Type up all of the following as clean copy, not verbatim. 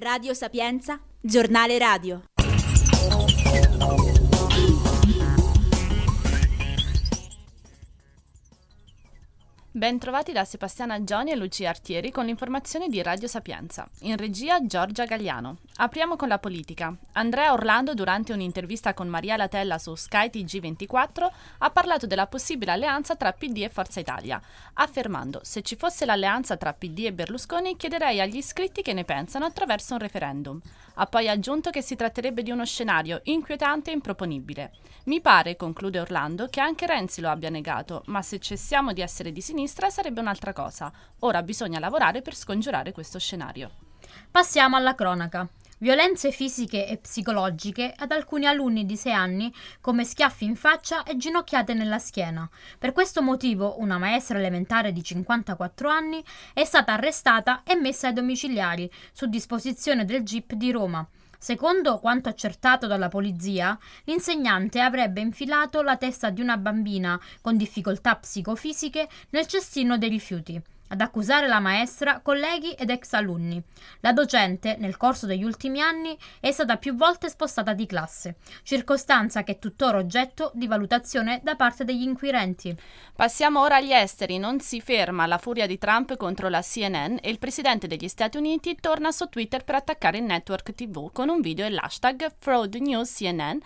Radio Sapienza, giornale radio. Ben trovati da Sebastiana Gioni e Lucia Artieri con l'informazione di Radio Sapienza. In regia Giorgia Gagliano. Apriamo con la politica. Andrea Orlando, durante un'intervista con Maria Latella su Sky TG24, ha parlato della possibile alleanza tra PD e Forza Italia, affermando: se ci fosse l'alleanza tra PD e Berlusconi chiederei agli iscritti che ne pensano attraverso un referendum. Ha poi aggiunto che si tratterebbe di uno scenario inquietante e improponibile. Mi pare, conclude Orlando, che anche Renzi lo abbia negato, ma se cessiamo di essere di sinistra sarebbe un'altra cosa. Ora bisogna lavorare per scongiurare questo scenario. Passiamo alla cronaca. Violenze fisiche e psicologiche ad alcuni alunni di 6 anni, come schiaffi in faccia e ginocchiate nella schiena. Per questo motivo una maestra elementare di 54 anni è stata arrestata e messa ai domiciliari su disposizione del GIP di Roma. Secondo quanto accertato dalla polizia, l'insegnante avrebbe infilato la testa di una bambina con difficoltà psicofisiche nel cestino dei rifiuti. Ad accusare la maestra, colleghi ed ex alunni. La docente, nel corso degli ultimi anni, è stata più volte spostata di classe, circostanza che è tuttora oggetto di valutazione da parte degli inquirenti. Passiamo ora agli esteri. Non si ferma la furia di Trump contro la CNN e il presidente degli Stati Uniti torna su Twitter per attaccare il network TV con un video e l'hashtag #FraudNewsCNN,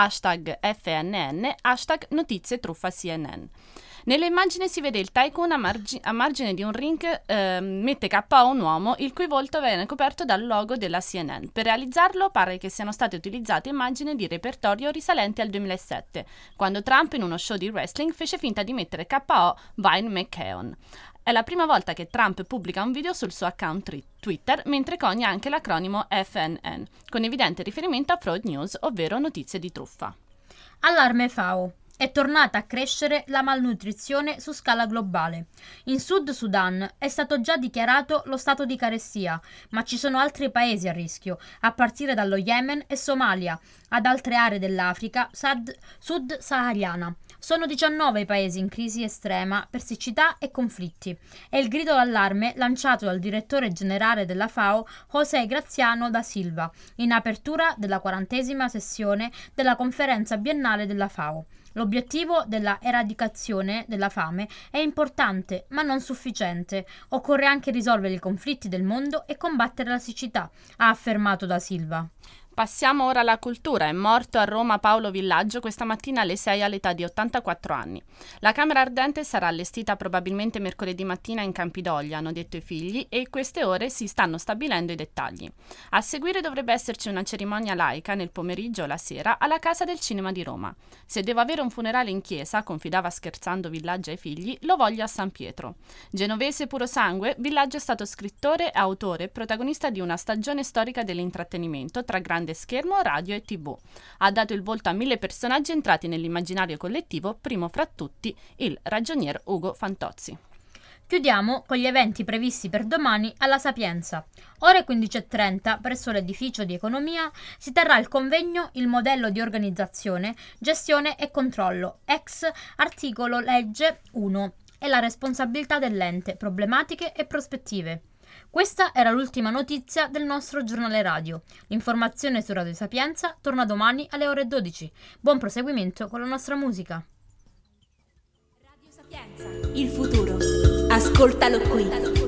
#FNN, #NotizieTruffaCNN. Nelle immagini si vede il tycoon a margine di un ring mette KO un uomo il cui volto viene coperto dal logo della CNN. Per realizzarlo pare che siano state utilizzate immagini di repertorio risalenti al 2007, quando Trump in uno show di wrestling fece finta di mettere KO Vine McKeon. È la prima volta che Trump pubblica un video sul suo account Twitter, mentre conia anche l'acronimo FNN, con evidente riferimento a Fraud News, ovvero notizie di truffa. Allarme FAO. È tornata a crescere la malnutrizione su scala globale. In Sud Sudan è stato già dichiarato lo stato di carestia, ma ci sono altri paesi a rischio, a partire dallo Yemen e Somalia, ad altre aree dell'Africa sud-sahariana. Sono 19 i paesi in crisi estrema per siccità e conflitti. È il grido d'allarme lanciato dal direttore generale della FAO, José Graziano da Silva, in apertura della 40ª sessione della conferenza biennale della FAO. L'obiettivo della eradicazione della fame è importante, ma non sufficiente. Occorre anche risolvere i conflitti del mondo e combattere la siccità, ha affermato da Silva. Passiamo ora alla cultura. È morto a Roma Paolo Villaggio questa mattina alle 6 all'età di 84 anni. La camera ardente sarà allestita probabilmente mercoledì mattina in Campidoglio, hanno detto i figli, e in queste ore si stanno stabilendo i dettagli. A seguire dovrebbe esserci una cerimonia laica nel pomeriggio o la sera alla Casa del Cinema di Roma. Se devo avere un funerale in chiesa, confidava scherzando Villaggio ai figli, lo voglio a San Pietro. Genovese puro sangue, Villaggio è stato scrittore, autore e protagonista di una stagione storica dell'intrattenimento tra grande schermo, radio e TV. Ha dato il volto a 1000 personaggi entrati nell'immaginario collettivo, primo fra tutti il ragionier Ugo Fantozzi. Chiudiamo con gli eventi previsti per domani alla Sapienza. Ore 15:30 presso l'edificio di economia si terrà il convegno Il modello di organizzazione, gestione e controllo, ex articolo legge 1 e la responsabilità dell'ente, problematiche e prospettive. Questa era l'ultima notizia del nostro giornale radio. L'informazione su Radio Sapienza torna domani alle ore 12. Buon proseguimento con la nostra musica. Radio Sapienza, il futuro. Ascoltalo qui.